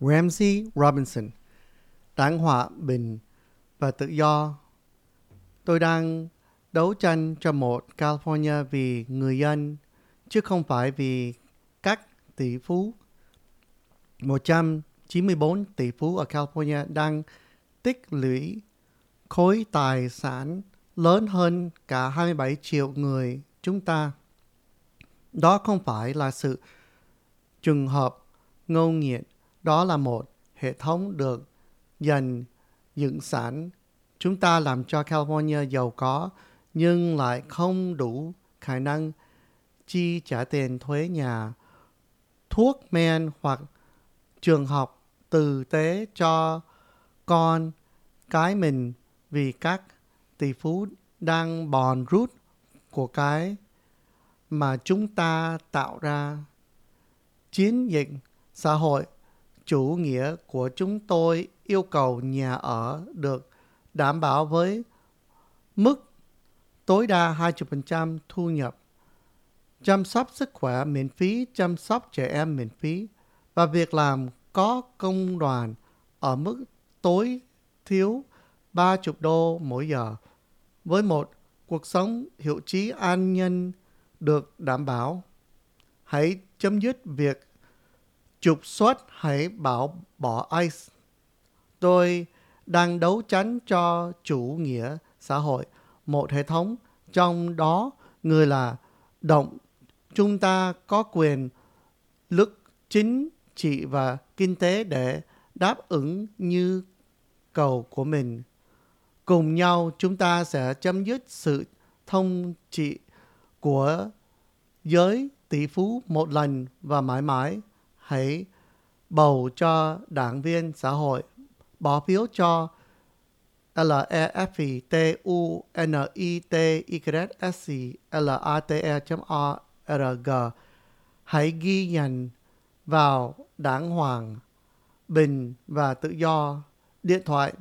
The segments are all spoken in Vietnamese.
Ramsey Robinson, Đảng Hòa bình và Tự do. Tôi đang đấu tranh cho một California vì người dân, chứ không phải vì các tỷ phú. 194 tỷ phú ở California đang tích lũy khối tài sản lớn hơn cả 27 triệu người chúng ta. Đó không phải là sự trùng hợp ngẫu nhiên. Đó là một hệ thống được dần dựng sẵn. Chúng ta làm cho California giàu có nhưng lại không đủ khả năng chi trả tiền thuế nhà, thuốc men hoặc trường học tử tế cho con cái mình, vì các tỷ phú đang bòn rút của cái mà chúng ta tạo ra. Chiến dịch xã hội chủ nghĩa của chúng tôi yêu cầu nhà ở được đảm bảo với mức tối đa 20% thu nhập, chăm sóc sức khỏe miễn phí, chăm sóc trẻ em miễn phí và việc làm có công đoàn ở mức tối thiểu $30 mỗi giờ, với một cuộc sống hiệu trí an nhân được đảm bảo. Hãy chấm dứt việc trục xuất, hãy bỏ ICE. Tôi đang đấu tranh cho chủ nghĩa xã hội, một hệ thống trong đó người là động. Chúng ta có quyền lực chính trị và kinh tế để đáp ứng nhu cầu của mình. Cùng nhau chúng ta sẽ chấm dứt sự thống trị của giới tỷ phú một lần và mãi mãi. Hãy bầu cho đảng viên xã hội, bỏ phiếu cho LEFTUNITYSCLATE.org. Hãy ghi nhận vào Đảng Hoàng bình và Tự do. Điện thoại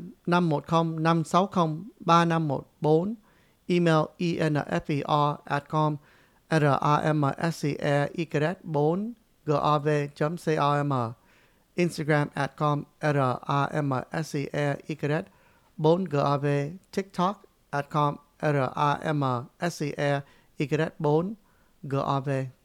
510-560-3514. Email info@ramsey4gov.com. Instagram @ramsey4gov. TikTok @ramsey4gov.